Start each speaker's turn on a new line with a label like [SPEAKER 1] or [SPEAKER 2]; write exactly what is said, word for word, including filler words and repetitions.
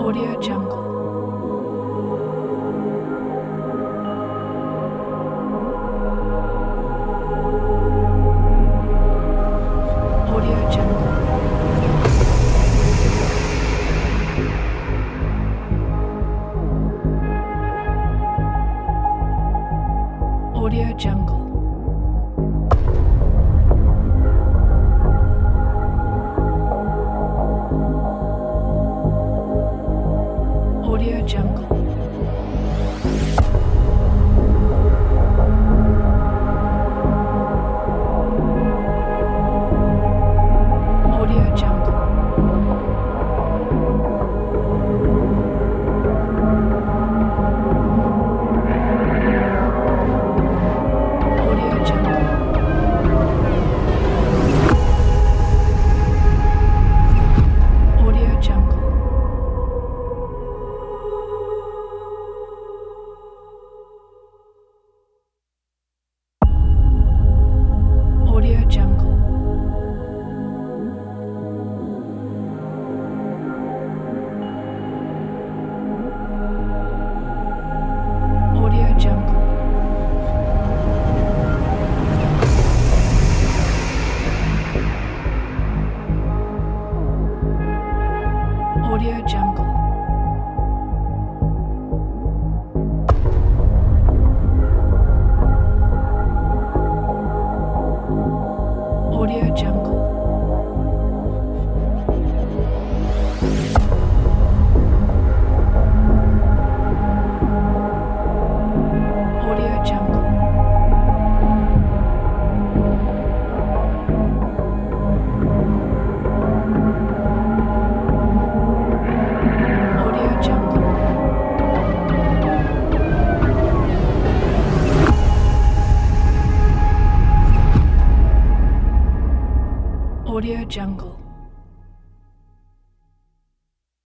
[SPEAKER 1] Audio Jungle. Audio Jungle. Audio Jungle. Audio Jungle. Audio Jungle. Audio Jungle. Audio Jungle. Audio Jungle. Audio Jungle. Audio Jungle. Audio Jungle. Audio Jungle. Audio Jungle. Audio Jungle.